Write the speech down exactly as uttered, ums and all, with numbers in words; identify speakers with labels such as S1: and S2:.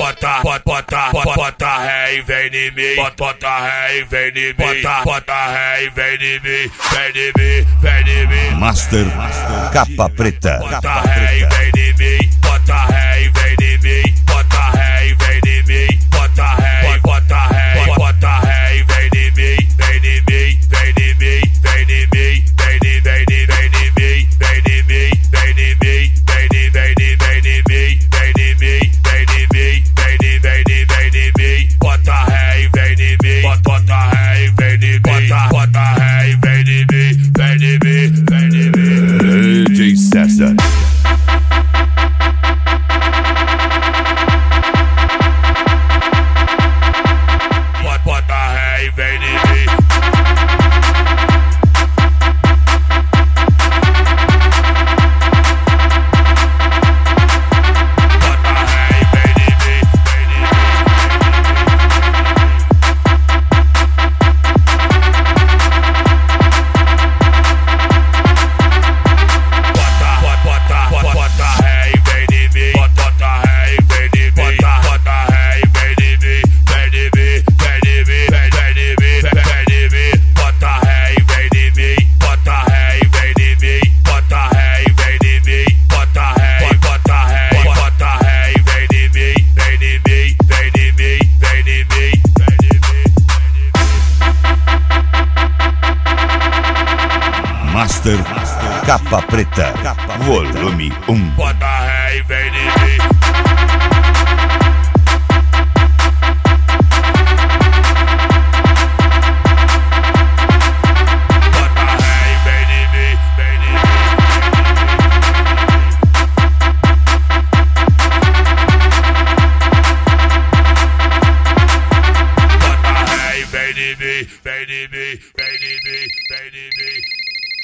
S1: bota, bota, bota, bota, bota ré e vem em mim, bota, bota ré e vem em mim, bota, bota ré e vem em mim, vem em mim, vem em mim.
S2: Master Capa Preta,
S1: Bota ré e vem em mim, bota ré e vem em mim, bota ré e vem em mim, bota ré, bota ré, bota ré e vem em mim, vem em mim, vem em mim, vem em mim, vem em vem em vem em mim, vem em mim, vem em mim, vem em vem em vem em mim, vem em mim, vem em mim, vem em vem em vem em mim, bota ré e vem em mim, bota ré e vem em mim, bota bota ré e vem em mim, vem em mim, vem em mim.
S2: D J César.
S1: Bota ré e vem em mim.
S2: Master Capa Preta, volume um.
S1: Bota ré e vem em mim. Bota ré e vem em mim, vem em mim. Bota ré e vem em mim, vem em mim, vem em mim, vem em mim.